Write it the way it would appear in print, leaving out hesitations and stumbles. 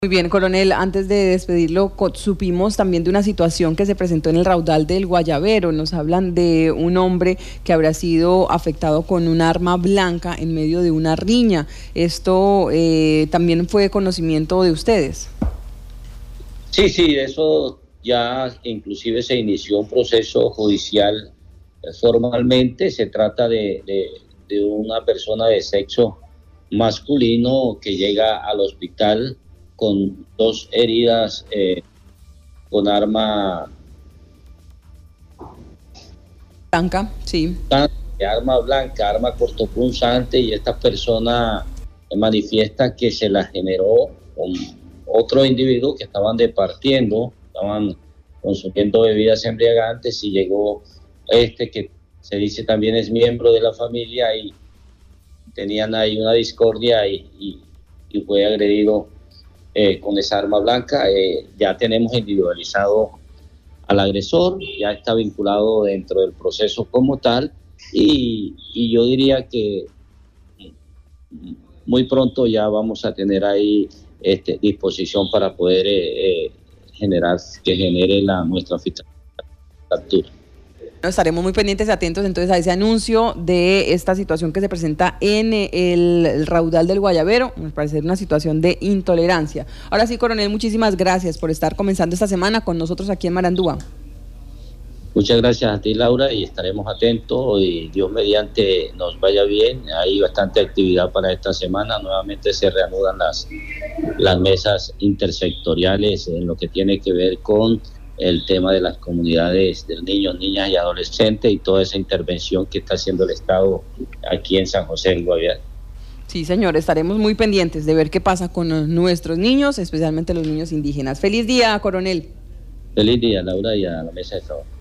Muy bien, coronel, antes de despedirlo, supimos también de una situación que se presentó en el raudal del Guayabero. Nos hablan de un hombre que habrá sido afectado con un arma blanca en medio de una riña. ¿Esto también fue de conocimiento de ustedes? Sí, eso ya inclusive se inició un proceso judicial formalmente. Se trata de una persona de sexo masculino que llega al hospital con dos heridas con arma Blanca, sí. arma cortopunzante, y esta persona manifiesta que se la generó con otro individuo que estaban departiendo, estaban consumiendo bebidas embriagantes, y llegó que se dice también es miembro de la familia, y tenían ahí una discordia y fue agredido con esa arma blanca. Ya tenemos individualizado al agresor, ya está vinculado dentro del proceso como tal, y yo diría que muy pronto ya vamos a tener ahí disposición para poder genere nuestra captura. Estaremos muy pendientes y atentos entonces a ese anuncio de esta situación que se presenta en el raudal del Guayabero. Me parece una situación de intolerancia. Ahora sí, coronel, muchísimas gracias por estar comenzando esta semana con nosotros aquí en Marandúa. Muchas gracias a ti, Laura, y estaremos atentos, y Dios mediante nos vaya bien. Hay bastante actividad para esta semana. Nuevamente se reanudan las mesas intersectoriales en lo que tiene que ver con el tema de las comunidades de niños, niñas y adolescentes, y toda esa intervención que está haciendo el Estado aquí en San José del Guaviare. Sí, señor, estaremos muy pendientes de ver qué pasa con nuestros niños, especialmente los niños indígenas. Feliz día, coronel. Feliz día, Laura, y a la mesa de trabajo.